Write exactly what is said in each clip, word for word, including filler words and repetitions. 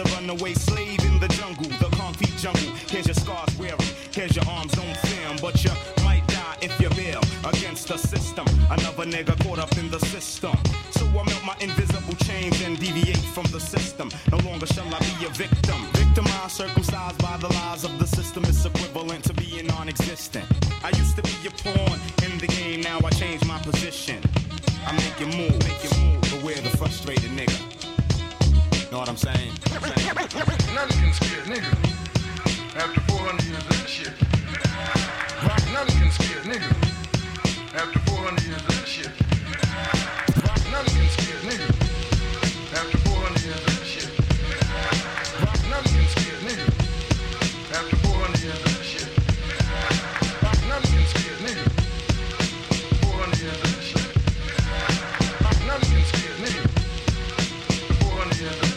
A runaway slave in the jungle, the concrete jungle. Here's your scars wearing, here's your arms don't film, but you might die if you bail against the system. Another nigga caught up in the system. So I melt my invisible chains and deviate from the system. No longer shall I be a victim. Victimized, circumcised by the lies of the system. It's equivalent to being non-existent. I used to be a pawn in the game, now I change my position. I make you move, make you move, beware the frustrated nigga. Know what I'm saying? Nothing can scare nigga. After four hundred years of that shit. Nothing can scare nigga. After four hundred years of that shit. Nothing can scare nigga. After four hundred years of that shit. Nothing can scare nigga. After four hundred years of that shit. Nothing can scare nigga. four hundred years of that shit. Nothing can scare nigga. four hundred years of that shit.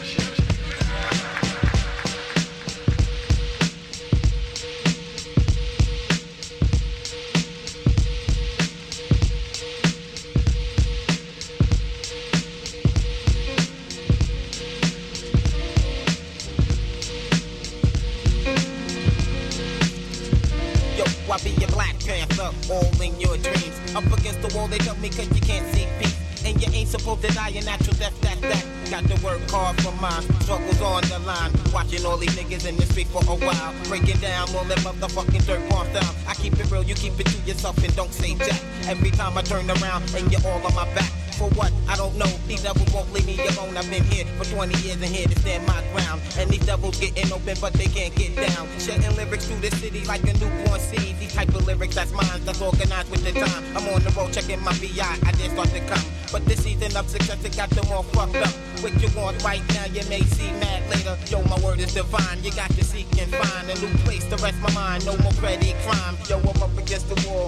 I be your Black Panther, all in your dreams. Up against the wall, they tell me cause you can't see peace. And you ain't supposed to die a natural death, that, that. Got to work hard for mine, struggles on the line. Watching all these niggas in the street for a while. Breaking down all them motherfucking dirt bombs down. I keep it real, you keep it to yourself and don't say jack. Every time I turn around and you're all on my back. For what? I don't know. These devils won't leave me alone. I've been here for twenty years and here to stand my ground. And these devils getting open, but they can't get down. Shedding lyrics through the city like a newborn seed. These type of lyrics, that's mine, that's organized with the time. I'm on the road checking my V I, I didn't start to come. But this season of success, it got them all fucked up. What you want right now, you may see mad later. Yo, my word is divine. You got to seek and find a new place to rest my mind. No more petty crime. Yo, I'm up against the wall.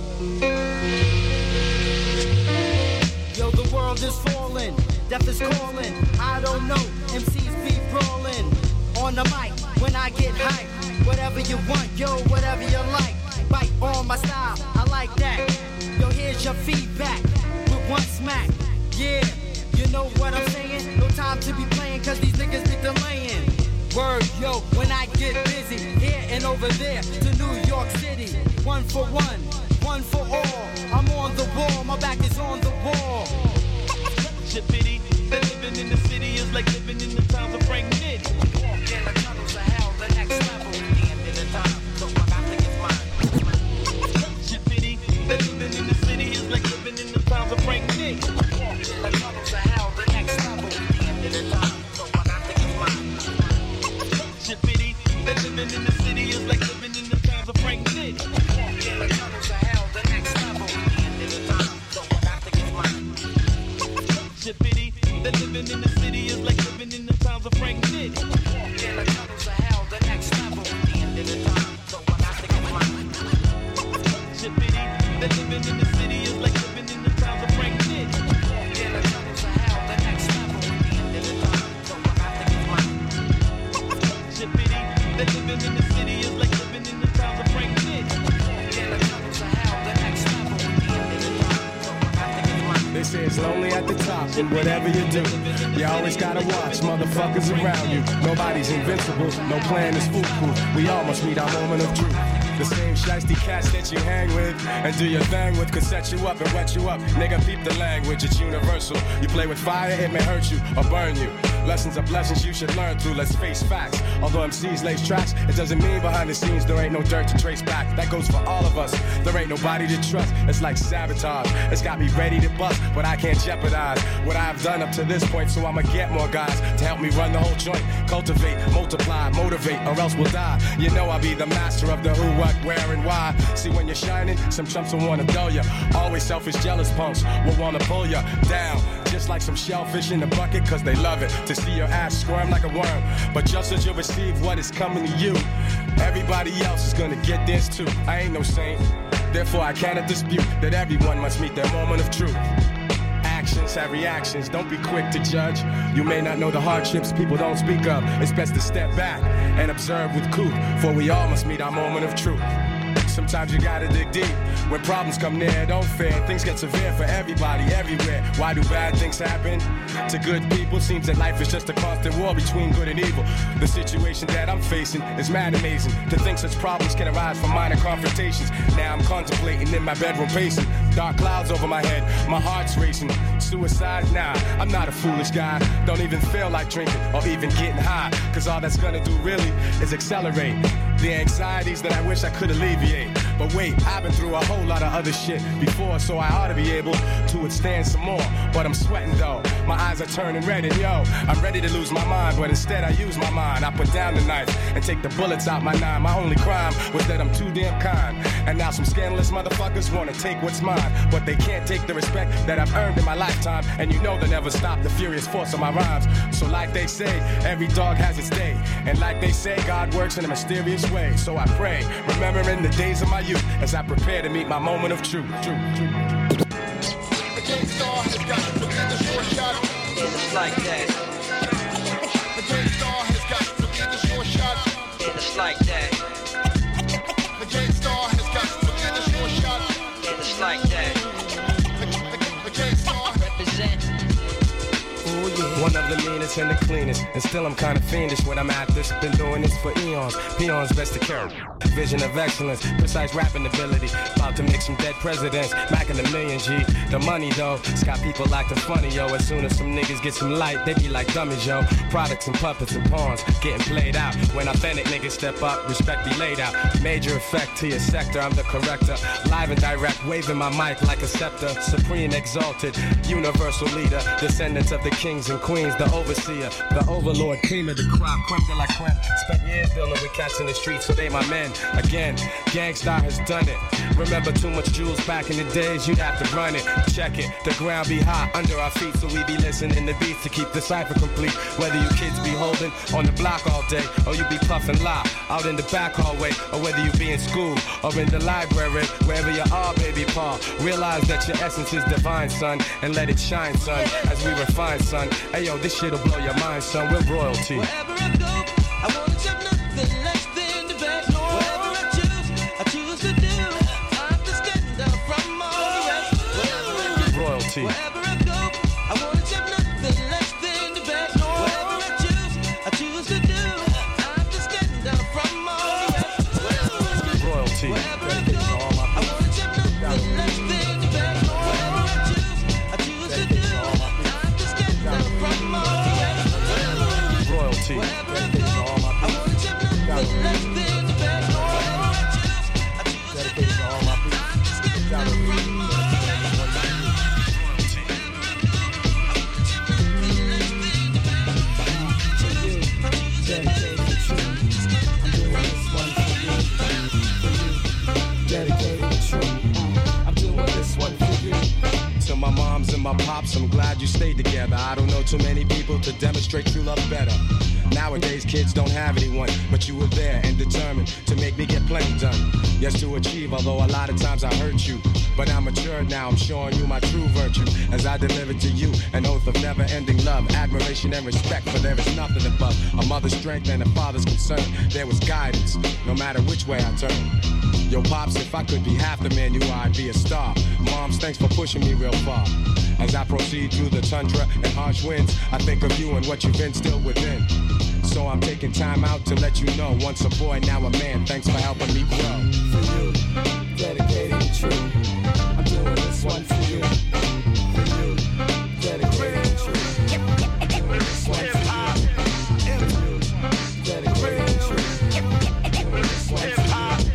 Yo, the world is falling, death is calling. I don't know, M Cs be brawling. On the mic, when I get hype, whatever you want, yo, whatever you like. Bite on my style, I like that. Yo, here's your feedback, with one smack. Yeah, you know what I'm saying? No time to be playing, cause these niggas be delaying. Word, yo, when I get busy, here and over there, to New York City. One for one, one for all. I'm on the wall, my back is on the wall. Pity that living in the city is like living in the times of Frank Nitty. Walk in the tunnels of hell, the next level. The end of the time, so I got to get mine. Pity that living in the city is like living in the times of Frank Nitty. Walk in the tunnels of hell, the next level. The end of the time, so I got to get mine. Pity that living in the city is like living in the times of Frank Nitty. Walk in the tunnels of hell, the next level. The end of the time, so I got to get mine. Pity that living in the city is like living in the times of Frank Nitty. Walk in the tunnels of hell, the next level. The end of the time, so I got to get mine. Pity that living in the city is like living in the times of Frank Nitty. Walk in the tunnels of hell, the next level. The end of the time, so I got to get mine. Pity that living in the city is like living in the times of Frank Nitty. Walk in the tunnels of hell, the next level. The end of the time, so I got to get mine. They say it's lonely at the top, and whatever you do, you always gotta watch motherfuckers around you. Nobody's invincible, no plan is foolproof. We all must meet our moment of truth. The same shiesty cats that you hang with and do your thing with could set you up and wet you up. Nigga, peep the language, it's universal. You play with fire, it may hurt you or burn you. Lessons are blessings you should learn through, let's face facts. Although M Cs lace tracks, it doesn't mean behind the scenes there ain't no dirt to trace back. That goes for all of us, there ain't nobody to trust. It's like sabotage, it's got me ready to bust, but I can't jeopardize what I've done up to this point, so I'ma get more guys to help me run the whole joint. Cultivate, multiply, motivate, or else we'll die. You know I'll be the master of the who, what, where, and why. See when you're shining, some chumps will wanna dull ya. Always selfish, jealous punks will wanna pull ya down. Just like some shellfish in the bucket, cause they love it to see your ass squirm like a worm. But just as you receive what is coming to you, everybody else is gonna get this too. I ain't no saint, therefore I cannot dispute that everyone must meet their moment of truth. Actions have reactions, don't be quick to judge. You may not know the hardships people don't speak of. It's best to step back and observe with cool, for we all must meet our moment of truth. sometimes you gotta dig deep. When problems come near, don't fear. Things get severe for everybody, everywhere. Why do bad things happen to good people? Seems that life is just a constant war between good and evil. The situation that I'm facing is mad amazing. To think such problems can arise from minor confrontations. Now I'm contemplating in my bedroom pacing. Dark clouds over my head, my heart's racing. Suicide? Nah, I'm not a foolish guy. Don't even feel like drinking or even getting high. Cause all that's gonna do really is accelerate the anxieties that I wish I could alleviate. But wait, I've been through a whole lot of other shit before, so I ought to be able to withstand some more. But I'm sweating though, my eyes are turning red, and yo, I'm ready to lose my mind, but instead I use my mind. I put down the knife and take the bullets out my nine. My only crime was that I'm too damn kind. And now some scandalous motherfuckers wanna take what's mine, but they can't take the respect that I've earned in my lifetime. And you know they'll never stop the furious force of my rhymes. So like they say, every dog has its day. And like they say, God works in a mysterious way. So I pray, remembering the days of my youth as I prepare to meet my moment of truth. truth, truth. The King Star has got to be the short shot. It's like that. The King Star has got to be the short shot. It's like that. The King Star has got to be the short shot. It's like that. The, the, the King Star represent. Ooh, yeah. One of the meanest and the cleanest, and still I'm kinda fiendish when I'm at this. Been doing this for eons, peons best to care. Vision of excellence, precise rapping ability. About to make some dead presidents, macking a million G. The money though, it's got people acting funny, yo. As soon as some niggas get some light, they be like dummies, yo. Products and puppets and pawns getting played out. When authentic niggas step up, respect be laid out. Major effect to your sector, I'm the corrector. Live and direct, waving my mic like a scepter. Supreme exalted, universal leader. Descendants of the kings and queens, the overseer, the overlord, cream of the crop, creme de la creme. Spent years dealing with cats in the streets, so they my men. Again, Gangstar has done it. Remember too much jewels back in the days, you'd have to run it. Check it, the ground be hot under our feet, so we be listening to beats to keep the cipher complete. Whether you kids be holding on the block all day, or you be puffing loud out in the back hallway, or whether you be in school or in the library, wherever you are, baby Paul, realize that your essence is divine, son, and let it shine, son, as we refine, son. Hey yo, this shit'll blow your mind, son. We're royalty. Wherever I go, I wanna accept nothing less than the best. Whatever I choose, I choose to do. I have to stand up from all the rest. Whatever I do, royalty. Wherever I go, I wanna accept nothing less than the best. Whatever I choose, I choose to do. I have to stand up from all the rest. Whatever I do, royalty. Wherever I go, I wanna accept nothing less than the best. Whatever I choose, I choose to do. I have to stand up from all the rest. Whatever I do, royalty. Wherever I go, I wanna accept nothing less than the best. Whatever I choose, I choose to do. I have to stand up from all the rest. To my moms and my pops, I'm glad you stayed together. I don't know too many people to demonstrate true love better. Nowadays kids don't have anyone, but you were there and determined to make me get plenty done. Yes, to achieve, although a lot of times I hurt you. But I'm mature now, I'm showing you my true virtue as I deliver to you an oath of never-ending love, admiration and respect, for there is nothing above a mother's strength and a father's concern. There was guidance, no matter which way I turn. Yo, Pops, if I could be half the man you are, I'd be a star. Moms, thanks for pushing me real far. As I proceed through the tundra and harsh winds, I think of you and what you've instilled within. So I'm taking time out to let you know, once a boy, now a man, thanks for helping me grow. For you, dedicated and true, I'm doing this one for you. For you, dedicated and true, I'm doing this one for you. For you, dedicated and true, I'm doing this one for you.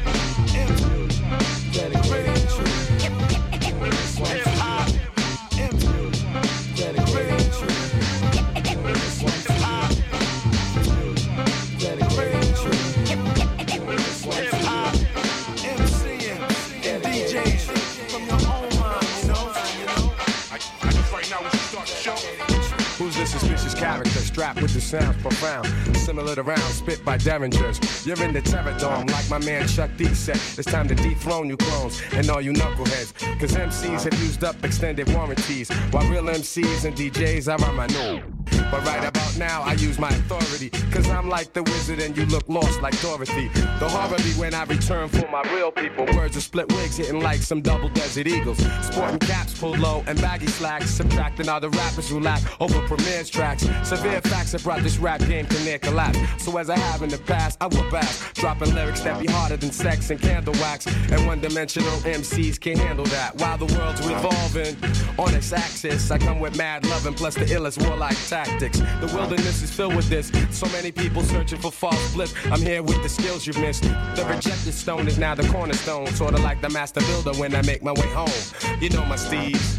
Who's this suspicious character strapped with the sounds profound, similar to rounds spit by derringers? You're in the terror dome like my man Chuck D said. It's time to dethrone you clones and all you knuckleheads, cause M Cs have used up extended warranties, while real M Cs and D Js are on my new. But right about out now, I use my authority. Cause I'm like the wizard and you look lost like Dorothy. The horror be when I return for my real people. Words of split wigs hitting like some double desert eagles. Sporting caps pulled low and baggy slacks. Subtracting all the rappers who lack over Premier's tracks. Severe facts have brought this rap game to near collapse. So as I have in the past, I will back. Dropping lyrics that be harder than sex and candle wax. And one-dimensional M Cs can't handle that. While the world's revolving on its axis, I come with mad loving plus the illest warlike tactics. The wilderness is filled with this. So many people searching for false bliss. I'm here with the skills you've missed. The rejected stone is now the cornerstone. Sorta like the master builder when I make my way home. You know my steez.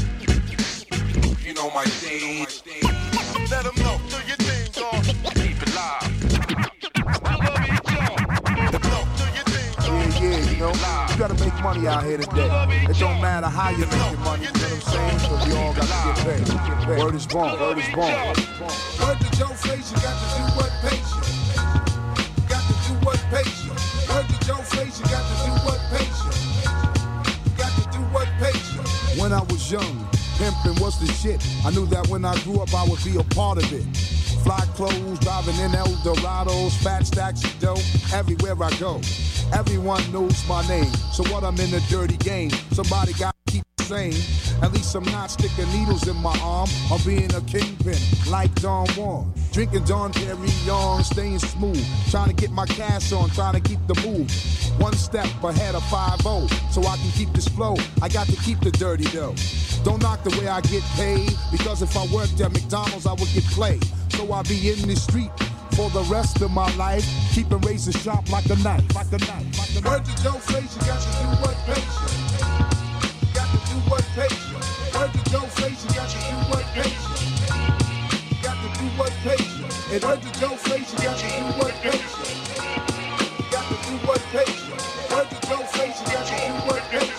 You know my steez. Let them know. Do your thing, dog. Keep it live. I love each y'all. Do your thing, dog. Yeah, yeah, you know. You gotta make money out here today. It don't matter how you make your money. You know what I'm saying? So we all got to get paid. Word is born. Word is born. Heard the Joe face, you got to do what patient. Got to do what patient. Heard the Joe face, you got to do what patient. Got to do what patient. When I was young, pimping was the shit. I knew that when I grew up, I would be a part of it. Fly clothes, driving in Eldorados, fat stacks of dough, everywhere I go. Everyone knows my name, so what I'm in a dirty game. Somebody got to keep it sane. At least I'm not sticking needles in my arm or being a kingpin like Don Juan. Drinking Don Perignon, staying smooth. Trying to get my cash on, trying to keep the move. One step ahead of five oh, so I can keep this flow. I got to keep the dirty dough. Don't knock the way I get paid, because if I worked at McDonald's, I would get played. So I'll be in the street for the rest of my life, keeping razor sharp like a knife, like a knife, like a knife. Heard the Joe face, you got to do what patient. Got to do what patient. Heard the Joe face, you got to do what patient. Got to do what patient. And heard the Joe face, you got to do what patient. Got to do what patient. Heard the Joe face, you got to do what patient.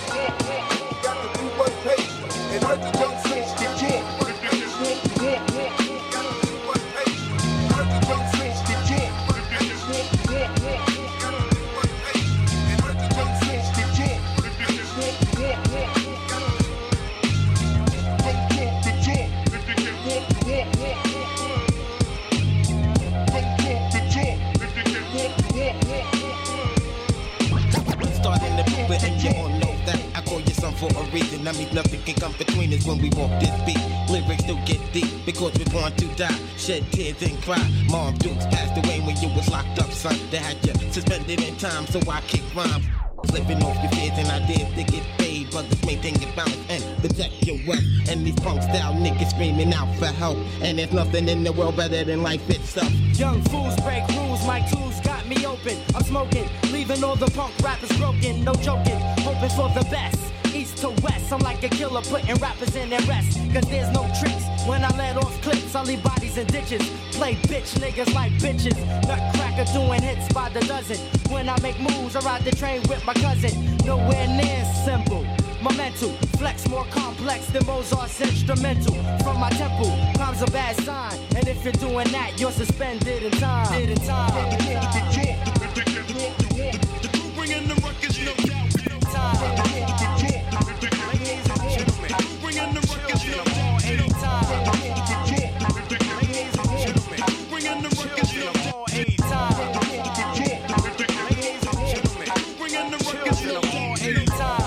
Got to do what patient. And heard the Joe face, you got to do what patient. And you all know that I call you son for a reason. I mean nothing can come between us when we walk this beat. Lyrics do get deep because we're born to die. Shed tears and cry. Mom Dukes passed away when you was locked up, son. They had you suspended in time, so I kick rhymes. Slipping off your fears and ideas to get paid. Brothers maintain your balance and protect your wealth. And these punk style niggas screaming out for help. And there's nothing in the world better than life itself. Young fools break rules, my tools got me open. I'm smoking, leaving all the punk rappers broken. No joking, hoping for the best. East to west, I'm like a killer putting rappers in their rest. Cause there's no tricks when I let off clips. I leave bodies in ditches. Play bitch niggas like bitches. Nutcracker doing hits by the dozen. When I make moves, I ride the train with my cousin. Nowhere near simple. My mental flex more complex than Mozart's instrumental. From my temple, crime's a bad sign. And if you're doing that, you're suspended in time. In time. The crew bringing the ruckus, no doubt. Time. Bringing the ruckus, no doubt. Anytime. Bringing the ruckus, no doubt. Anytime. Bringing the ruckus, no doubt. Anytime.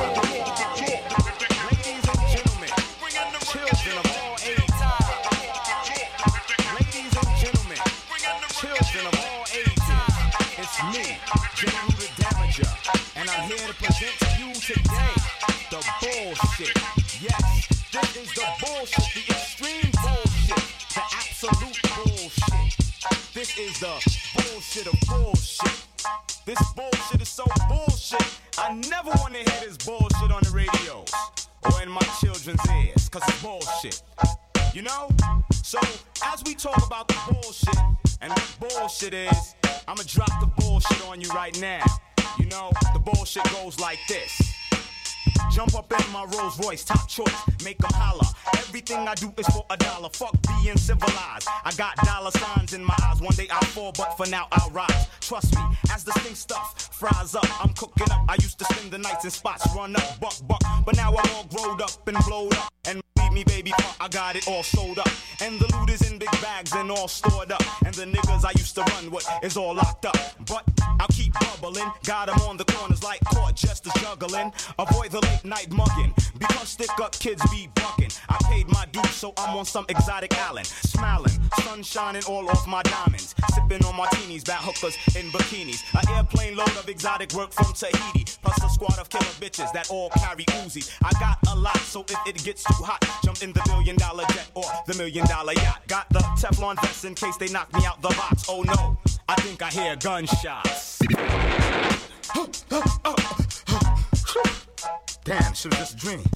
Bullshit. Yes, this is the bullshit, the extreme bullshit, the absolute bullshit. This is the bullshit of bullshit. This bullshit is so bullshit, I never want to hear this bullshit on the radios or in my children's ears, cause it's bullshit. You know? So, as we talk about the bullshit and what bullshit is, I'ma drop the bullshit on you right now. You know, the bullshit goes like this. Jump up in my Rolls Royce, top choice, make them holler. Everything I do is for a dollar, fuck being civilized. I got dollar signs in my eyes, one day I'll fall, but for now I'll rise. Trust me, as the stink stuff fries up, I'm cooking up. I used to spend the nights in spots, run up, buck, buck. But now I'm all growed up and blowed up. And believe me, baby, car, I got it all sold up. And the loot is in big bags and all stored up. And the niggas I used to run with is all locked up. But I'll keep bubbling. Got them on the corners like court just juggling. Avoid the late night mugging. Because stick up kids be bucking. I paid my dues, so I'm on some exotic island. Smiling, sun shining all off my diamonds. Sipping on martinis, bat hookers in bikinis. An airplane load of exotic work from Tahiti. Plus a squad of killer bitches that all carry Uzi. I got a lot, so if it gets too hot, jump in the billion dollar jet or the million dollar yacht. Got the Teflon vest in case they knock me out the box. Oh no, I think I hear gunshots. Damn, shit was just a dream.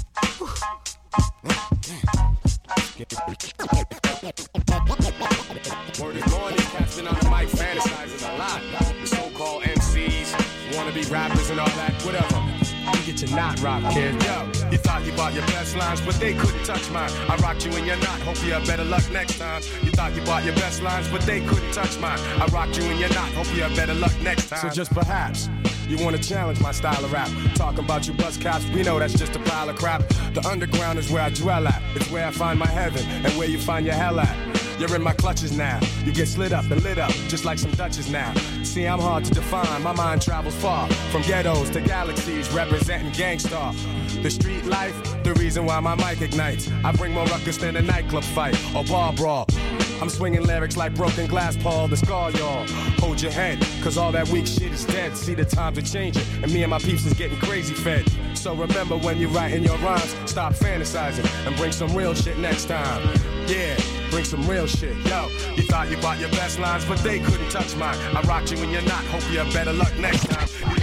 Word is born, these cats been on the mic fantasizing a lot. The so-called M Cs, wannabe rappers and all that, whatever. You get your knot rock, kid. Yo, you thought you bought your best lines, but they couldn't touch mine. I rocked you in your knot, hope you have better luck next time. You thought you bought your best lines, but they couldn't touch mine. I rocked you in your knot, hope you have better luck next time. So just perhaps you wanna challenge my style of rap. Talking about you bus cops, we know that's just a pile of crap. The underground is where I dwell at. It's where I find my heaven and where you find your hell at. You're in my clutches now. You get slid up and lit up, just like some Dutches now. See, I'm hard to define. My mind travels far, from ghettos to galaxies, representing gangstar. The street life, the reason why my mic ignites. I bring more ruckus than a nightclub fight or bar brawl. I'm swinging lyrics like broken glass, Paul, the scar, y'all. Hold your head, cause all that weak shit is dead. See, the times are changing, and me and my peeps is getting crazy fed. So remember when you're writing your rhymes, stop fantasizing and bring some real shit next time. Yeah, bring some real shit. Yo, you thought you bought your best lines, but they couldn't touch mine. I rocked you when you're not, hope you have better luck next time.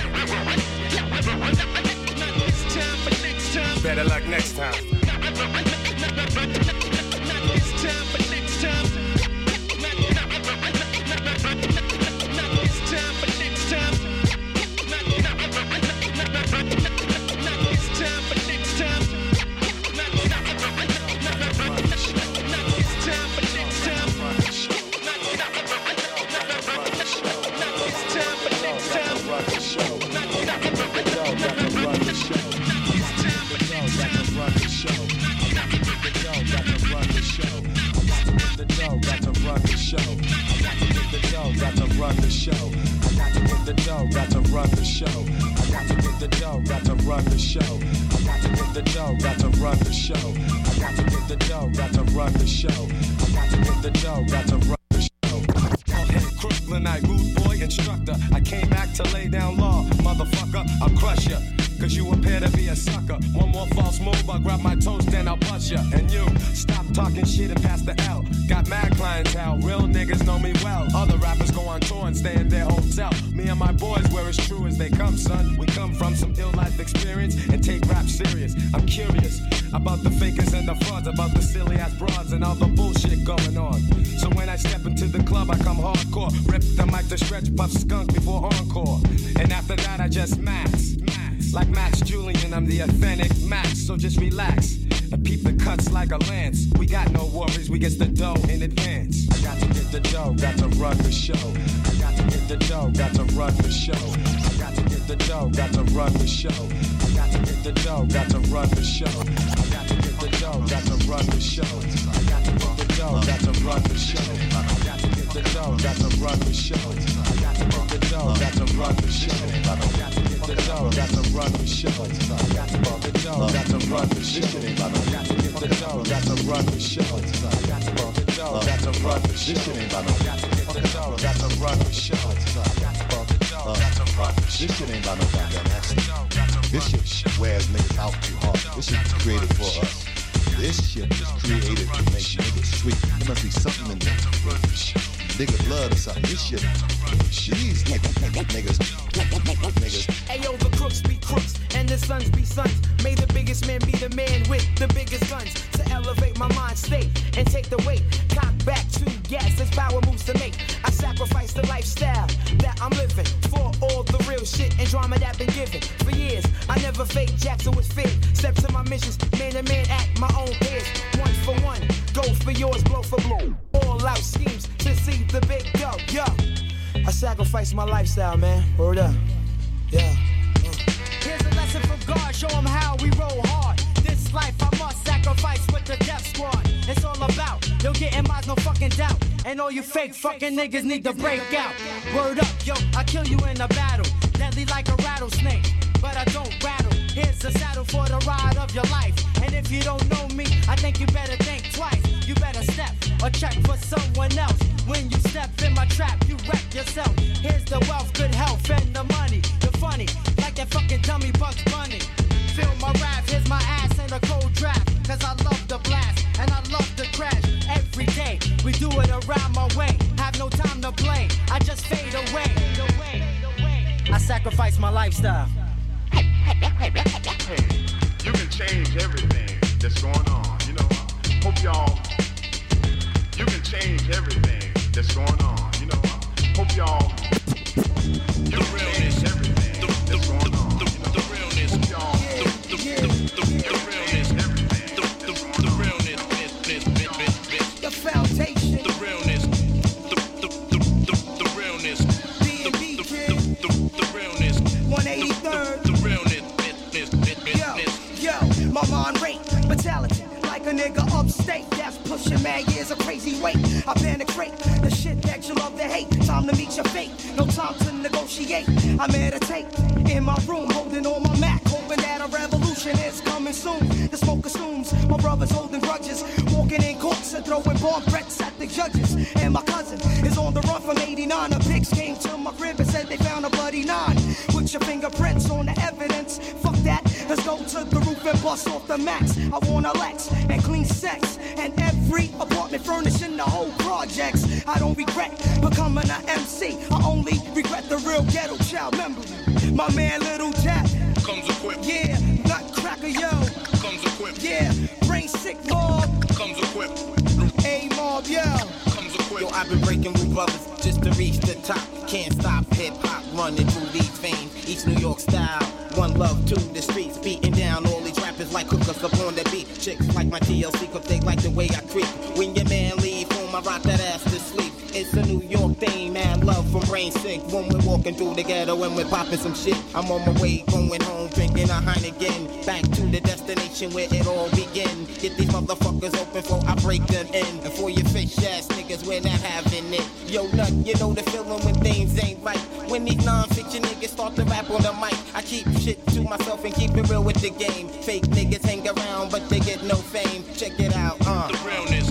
Better luck next time. It's time for next time. It's time for next time. It's time for next time. It's time for next time. It's time for next time. Run the show. I got to get the dough, got to run the show. I got to get the dough, got to run the show. I got to get the dough, got to run the show. I got to get the dough, got to run the show. I got to get the dough, got to run the show. Hey, Crooklynite, rude boy, instructor. I came back to lay down law, motherfucker. I'll crush ya. Cause you appear to be a sucker. One more false move, I'll grab my toast and I'll bust ya. And you, stop talking shit and pass the L. Got mad clientele, real niggas know me well. Other rappers go on tour and stay in their hotel. Me and my boys, we're as true as they come, son. We come from some ill life experience and take rap serious. I'm curious about the fakers and the frauds, about the silly ass broads and all the bullshit going on. So when I step into the club, I come hardcore. Rip the mic to stretch, puff skunk before encore. And after that, I just max. Like Max Julian, I'm the authentic Max, so just relax and peep the cuts like a lance. We got no worries, we get the dough in advance. I got to get the dough, got to run the show. I got to get the dough, got to run the show. I got to get the dough, got to run the show. I got to get the dough, got to run the show. I got to get the dough, got to run the show. I got to get the dough, got to run the show. I got to get the dough, got to run the show. I got to get the dough, got to run the show. I got to get the dough, got to run the show. I got to get the dough, got to run the show. I got to get the dough, got to run the show. I got to get the dough, got to run the show. I got to get the dough, got to run the show. I got to get the dough, got to run the show. This shit ain't about no goddamn accident. This shit wears niggas out too hard. This shit is created for us. This shit is created to make niggas sweet. There must be something in there. Nigga blood or something. This shit, these niggas, niggas, niggas. Ayo, the crooks be crooks and the sons be sons. May the biggest man be the man with the biggest guns to elevate my mind state and take the weight. Cock back to gas as power moves to make. I sacrifice the lifestyle that I'm living for all the real shit and drama that been given for years. I never fake Jackson with fear. Step to my missions, man to man at my own pace. One for one, go for yours, blow for blow. All out schemes to see the big dough. Yo, I sacrifice my lifestyle, man. Word up. Yeah. Uh. Here's a lesson from God. Show them how we roll hard. This life I must sacrifice. sacrifice with the death squad. It's all about, yo, getting mines, no fucking doubt. And all you fake fucking niggas need to break out. Word up, yo, I kill you in a battle. Deadly like a rattlesnake, but I don't rattle. Here's a saddle for the ride of your life. And if you don't know me, I think you better think twice. You better step or check for someone else. When you step in my trap, you wreck yourself. Here's the wealth, good health, and the money. You're funny, like that fucking dummy Bugs Bunny. Feel my rap, here's my ass in a cold draft. Cause I love the blast, and I love the crash. Every day, we do it around my way. Have no time to play, I just fade away. I sacrifice my lifestyle. Hey, you can change everything that's going on. You know, hope y'all, you can change everything that's going on. You know, hope y'all, you can change everything that's going on. The realness, hope y'all, the realness, everything, the realness, your foundation, the realness, the realness, the realness, one eighty-third. My mind rate, mentality, like a nigga upstate that's pushing mad years of crazy weight. I penetrate the shit that you love to hate. Time to meet your fate, no time to negotiate. I meditate in my room, holding on my Mac, hoping that a revolution is coming soon. The smoke assumes my brother's holding grudges, walking in courts and throwing bomb threats at the judges. And my cousin is on the run from eighty-nine. The pigs came to my crib and said they found a bloody nine. Put your fingerprints on the evidence. Fuck that, let's go to the roof and bust off the max. I want a Lex and clean sex, and every apartment furnishing the whole projects. I don't regret becoming an M C. I only regret the real ghetto child memory. My man Little Jack comes equipped. Yeah, Nutcracker yo comes equipped. Yeah, Brain Sick Mob comes equipped. A Mob yo comes equipped. Yo, I've been breaking with brothers just to reach the top. Can't stop hip hop running through these veins. East New York style. One love to the streets, beating down all these rappers like hookers up on the beat. Chicks like my T L C, cause they like the way I creep. When your man leave home, I rock that ass to sleep. It's a New York thing, man, love from Brain Sick. When we're walking through the ghetto and we're popping some shit. I'm on my way, going home, drinking a Heineken. Back to the destination where it all begin. Get these motherfuckers open before I break them in. And for your fish ass niggas, we're not having it. Yo, nut, you know the feeling when things ain't right. When these non-fiction niggas start to rap on the mic, I keep shit to myself and keep it real with the game. Fake niggas hang around, but they get no fame. Check it out, uh. The realness.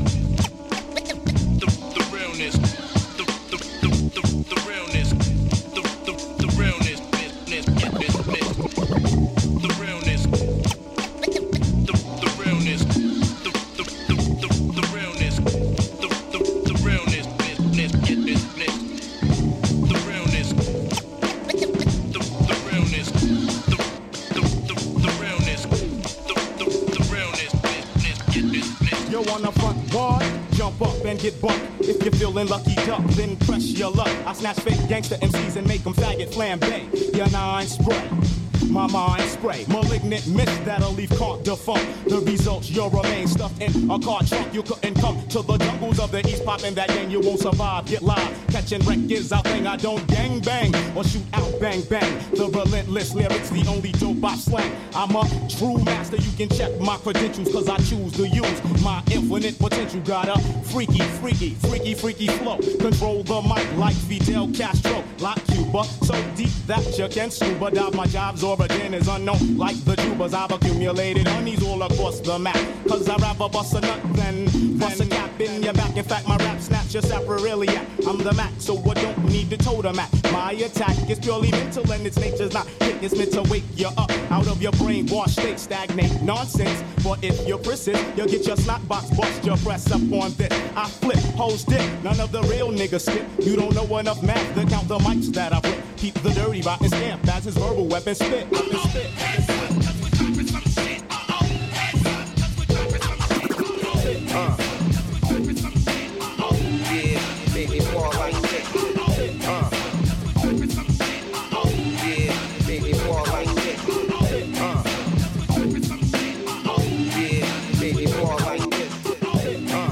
The, the realness. The, the, the, the, the realness. The, the, the realness. Business, business, business. The realness. The, the realness. The, the, the, the, the realness. The, the, the realness. Business, business, business. The realness. The, the realness. The, the, the, the realness. The, the, the realness. Business, business, business. Yo, on the front bar, jump up and get bumped. If you're feeling lucky duck, then press your luck. I snatch fake gangster M Cs and make them faggot flambe. Your nine spray, my mind spray. Malignant mist that'll leave caught defunct. The results, you'll remain stuffed in a car trunk. You couldn't come to the jungles of the east, popping that gang. You won't survive, get live. Catching wreck is our thing. I don't gang bang or shoot out bang bang. The relentless lyrics, the only dope I slang. I'm a true master. You can check my credentials, cause I choose to use my infinite potential. Got a freaky, freaky, freaky, freaky flow. Control the mic like Fidel Castro, like Cuba. So deep that you can scuba dive. My job's origin is unknown, like the tubers. I've accumulated honeys all across the map. Cause I'd rather bust a nut than bust a cap in your back. In fact, my rap snaps your sapriliac. I'm the Mac, so I don't need to totem at. My attack is purely mental and its nature's not hit. It's meant to wake you up out of your brainwash state. Stagnate nonsense, but if you persist, you'll get your snot box bust. Your press up on this. I flip, hoes dip, none of the real niggas skip. You don't know enough math to count the mics that I flip. Keep the dirty rotten scamp as his verbal weapon spit. Weapon spit. Uh. Yeah, baby, fall like this. Uh. Yeah, baby, fall like this. Uh. Yeah, baby, fall like this. Uh.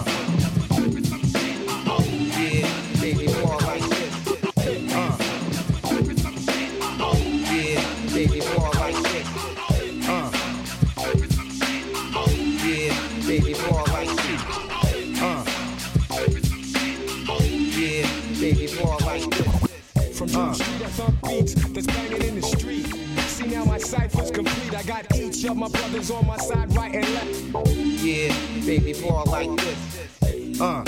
Yeah, baby, fall like this. Uh. Yeah, baby, fall like this. Uh. like this. From Jump Street, I thump beats that's banging in the street. See now my cipher's complete. I got each of my brothers on my side, right and left. Yeah, baby boy like this. Uh.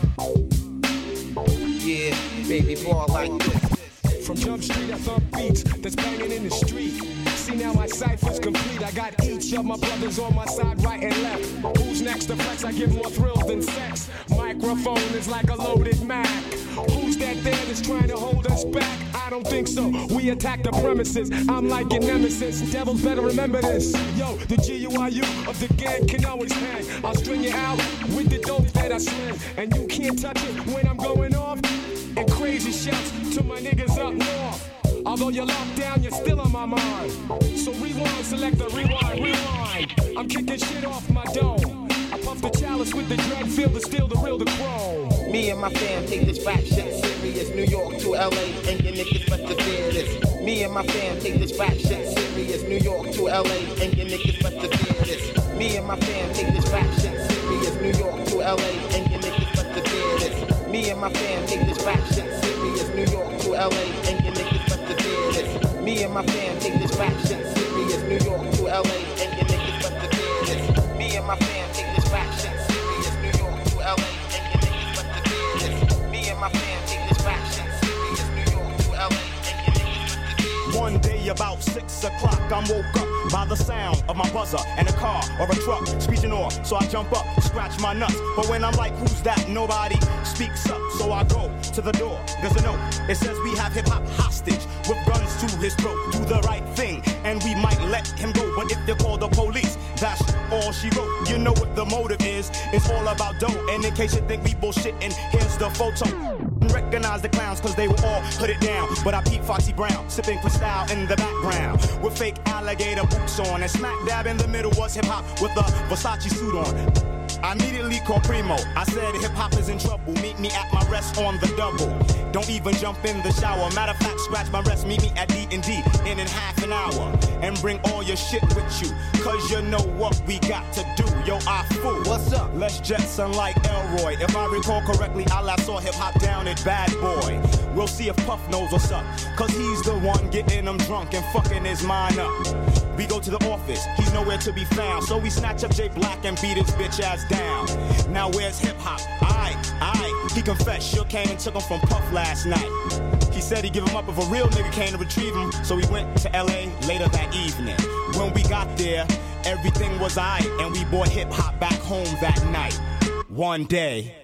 Yeah, baby boy like this. From Jump Street, I thump beats that's banging in the street. See now my cipher's complete. I got each of my brothers on my side, right and left. Who's next to flex? I give more thrills than sex. Microphone is like a loaded Mac. Who's that there that's trying to hold us back? I don't think so. We attack the premises. I'm like your nemesis. Devils better remember this. Yo, the G U I U of the gang can always hang. I'll string you out with the dope that I sling. And you can't touch it when I'm going off. And crazy shouts to my niggas up north. Although you're locked down, you're still on my mind. So rewind, select the rewind, rewind. I'm kicking shit off my dome. I puff the chalice with the dread, feel the steel, the real, the chrome. Me and my fam take this rap shit serious. New York to L A, and your niggas must have fear this. Me and my fam take this rap shit serious. New York to L A, and your niggas must have fear this. Me and my fam take this rap shit serious. New York to L A, and your niggas must have fear this. Me and my fam take this rap shit serious. New York to L A, and your niggas must have fear this. Me and my fam take this rap shit serious. New York to L A, and your niggas must have fear this. Me and my fam take this rap shit serious. New York to L A, and your niggas must have fear this. Me and my fam take this rap shit serious. New York to L A, and your niggas must have fear this. One day about six o'clock, I'm woke up by the sound of my buzzer and a car or a truck screeching off. So I jump up, scratch my nuts. But when I'm like, who's that? Nobody speaks up. So I go to the door. There's a note. It says we have hip hop hostage with guns to his throat. Do the right thing and we might let him go. But if they call the police, that's all she wrote. You know what the motive is. It's all about dough. And in case you think we bullshitting, here's the photo. Recognize the clowns cause they were all put it down. But I peep Foxy Brown sipping Cristal in the background with fake alligator boots on. And smack dab in the middle was hip hop with a Versace suit on. I immediately called Primo. I said hip hop is in trouble. Meet me at my rest on the double. Don't even jump in the shower. Matter of fact, scratch my rest. Meet me at D and D in in half an hour. And bring all your shit with you. Cause you know what we got to do. Yo, I fool. What's up? Let's Jetson like Elroy. If I recall correctly, I last saw hip hop down at Bad Boy. We'll see if Puff knows what's up. Cause he's the one getting him drunk and fucking his mind up. We go to the office, he's nowhere to be found. So we snatch up Jay Black and beat his bitch ass down. Now where's hip hop? Aight, aight. He confessed, shook hand and took him from Puff last night. He said he'd give him up if a real nigga came to retrieve him. So we went to L A later that evening. When we got there, everything was aight. And we brought hip hop back home that night. One day.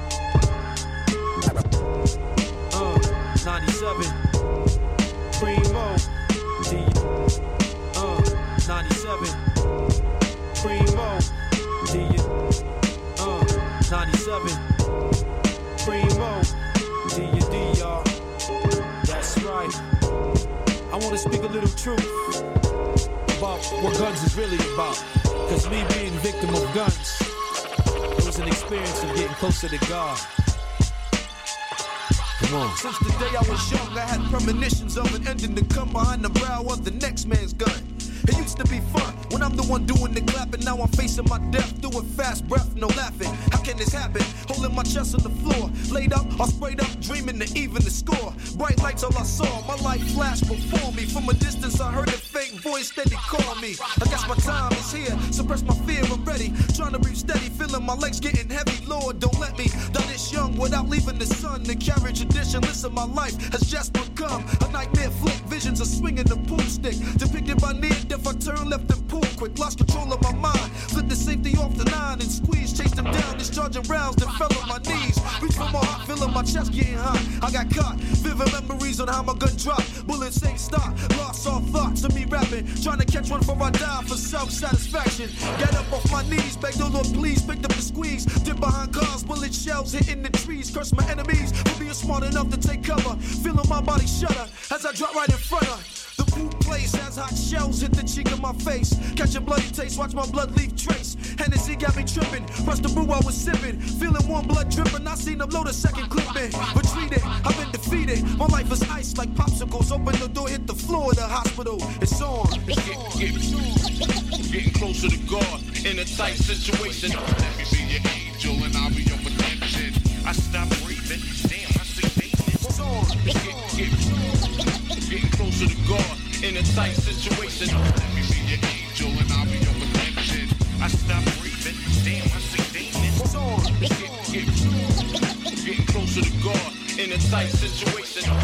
Uh, ninety-seven. Primo. D. Uh, ninety-seven. Primo. D. Uh, ninety-seven. Primo. D. D. Y'all. That's right. I want to speak a little truth about what guns is really about. Cause me being victim of guns, it was an experience of getting closer to God. Come on. Since the day I was young, I had premonitions of an ending to come behind the brow of the next man's gun. It used to be fun when I'm the one doing the clapping. Now I'm facing my death, doing fast breath, no laughing. How can this happen? Holding my chest on the floor, laid up, all sprayed up, dreaming to even the score. Bright lights all I saw, my life flashed before me. From a distance I heard a faint voice steady call me. I guess my time is here, suppress my fear, I'm ready. Trying to breathe steady, feeling my legs getting heavy. Lord, don't let me die this young without leaving the sun. The carry tradition, listen, my life has just become a nightmare flick. Visions of swinging the pool stick, depicted by near death. I turn left and pull quick, lost control of my mind. Flip the safety off the nine and squeeze, chase them down, discharging rounds that fell on my knees. Reach for my heart, feeling my chest getting hot. I got caught, vivid memories on how my gun dropped. Bullets ain't stop, lost all thoughts of me rapping. Trying to catch one before I die for self-satisfaction. Get up off my knees, beg the Lord please, picked up the squeeze. Dip behind cars, bullet shells hitting the trees. Curse my enemies for being smart enough to take cover. Feeling my body shudder as I drop right in front of the boot place as hot shells hit the cheek of my face. Catching bloody taste, watch my blood leave trace. Hennessy got me tripping, pressed the brew I was sipping. Feeling warm blood dripping, I seen them load a second clip in. Retreated, I've been defeated. My life is ice like popsicles. Open the door, hit the floor of the hospital. It's on. It's getting, getting, getting closer to God in a tight situation. Let me be your angel and I'll be your protection. I stop breathing, damn, I see demons. Get, get, getting closer to God in a tight situation. Let me be your angel and I'll be your protection. I stop breathing, damn, I see demons. Get, get, getting closer to God in a tight situation.